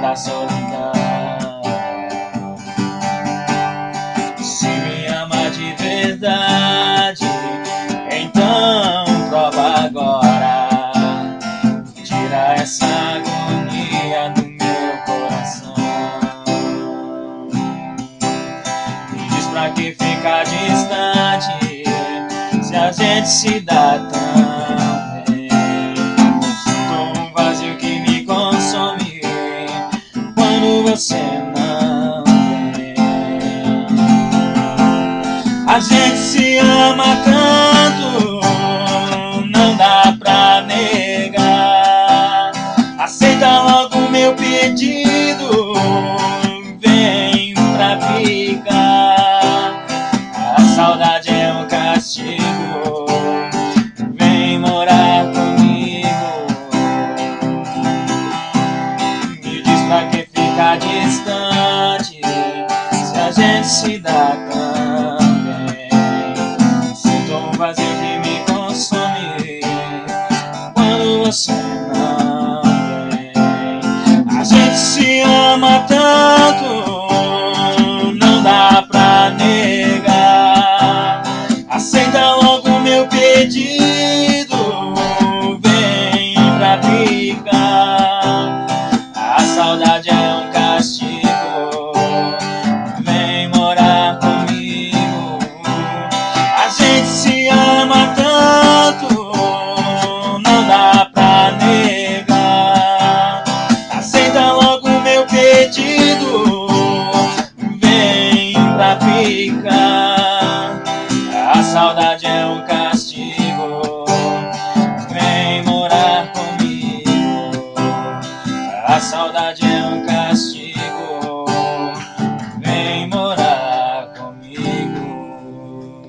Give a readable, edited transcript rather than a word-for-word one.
da solidão. Se me ama de verdade, então prova agora. Tira essa agonia do meu coração. Me diz pra que ficar distante, se a gente se dá tão bem. Sinto um vazio que me consome quando você não vem. A gente se ama tanto, não dá pra negar. Aceita logo o meu pedido, vem pra ficar. A saudade é um castigo